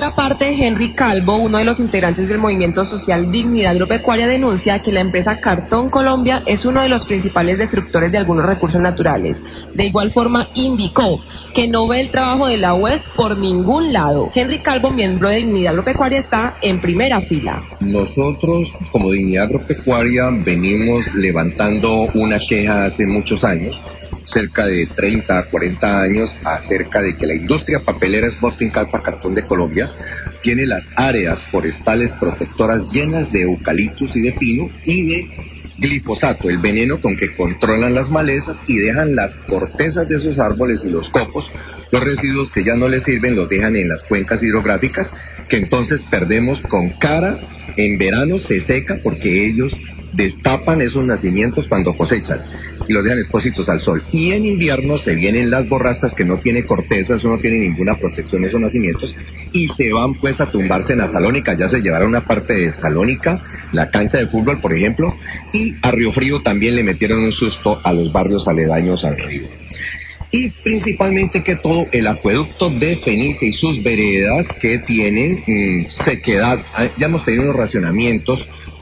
otra parte, Henry Calvo, uno de los integrantes del movimiento social Dignidad Agropecuaria, denuncia que la empresa Cartón Colombia es uno de los principales destructores de algunos recursos naturales. De igual forma, indicó que no ve el trabajo de la UES por ningún lado. Henry Calvo, miembro de Dignidad Agropecuaria, está en primera fila. Nosotros, como Dignidad Agropecuaria, venimos levantando una queja hace muchos años, cerca de 30, 40 años, acerca de que la industria papelera Sporting Carpa Cartón de Colombia tiene las áreas forestales protectoras llenas de eucaliptus y de pino y de glifosato, el veneno con que controlan las malezas y dejan las cortezas de esos árboles y los copos, los residuos que ya no les sirven los dejan en las cuencas hidrográficas, que entonces perdemos con cara. En verano se seca porque ellos destapan esos nacimientos cuando cosechan y los dejan expuestos al sol. Y en invierno se vienen las borrascas que no tiene corteza, eso no tiene ninguna protección esos nacimientos, y se van pues a tumbarse en la Salónica. Ya se llevaron una parte de Salónica, la cancha de fútbol por ejemplo, y a Río Frío también le metieron un susto a los barrios aledaños al río. Y principalmente que todo el acueducto de Fenice y sus veredas que tienen sequedad. Ya hemos tenido unos racionamientos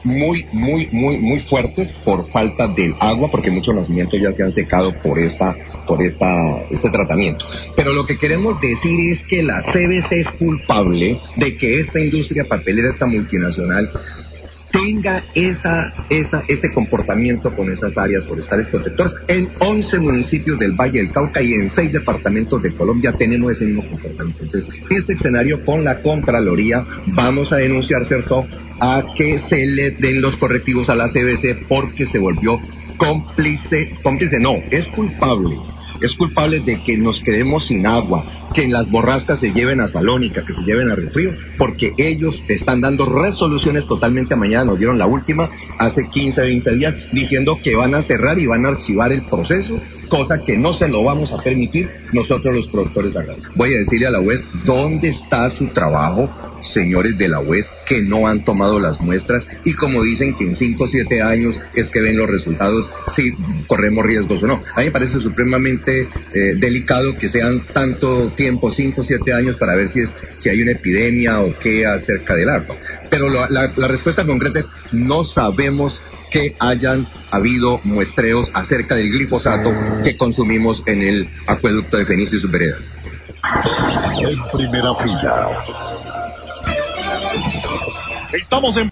muy fuertes por falta del agua, porque muchos nacimientos ya se han secado por este tratamiento. Pero lo que queremos decir es que la CBC es culpable de que esta industria papelera, esta multinacional, tenga ese comportamiento con esas áreas forestales protectoras. En 11 municipios del Valle del Cauca y en 6 departamentos de Colombia tenemos ese mismo comportamiento. Entonces, este escenario con la Contraloría vamos a denunciar, ¿cierto?, a que se le den los correctivos a la CBC porque se volvió cómplice no, es culpable de que nos quedemos sin agua, que en las borrascas se lleven a Salónica, que se lleven a Río Frío, porque ellos están dando resoluciones totalmente amañadas. Nos dieron la última hace 15, 20 días diciendo que van a cerrar y van a archivar el proceso, cosa que no se lo vamos a permitir nosotros los productores agrarios. Voy a decirle a la UES, ¿dónde está su trabajo, señores de la UES, que no han tomado las muestras? Y como dicen que en 5 o 7 años es que ven los resultados, si corremos riesgos o no. A mí me parece supremamente delicado que sean tanto tiempo, 5 o 7 años, para ver si hay una epidemia o qué acerca del agua. Pero la respuesta concreta es, no sabemos que hayan habido muestreos acerca del glifosato que consumimos en el acueducto de Fenice y sus veredas. En primera fila. Estamos en